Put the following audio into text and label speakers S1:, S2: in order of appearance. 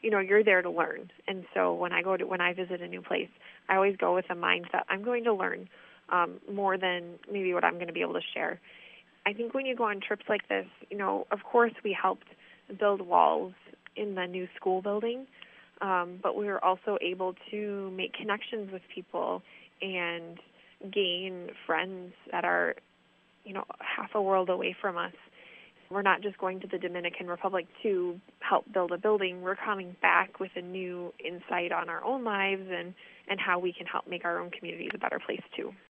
S1: you're there to learn. And so when I visit a new place, I always go with a mindset, I'm going to learn more than maybe what I'm going to be able to share. I think when you go on trips like this, of course we helped build walls in the new school building, but we were also able to make connections with people and gain friends that are, half a world away from us. We're not just going to the Dominican Republic to help build a building. We're coming back with a new insight on our own lives and how we can help make our own communities a better place too.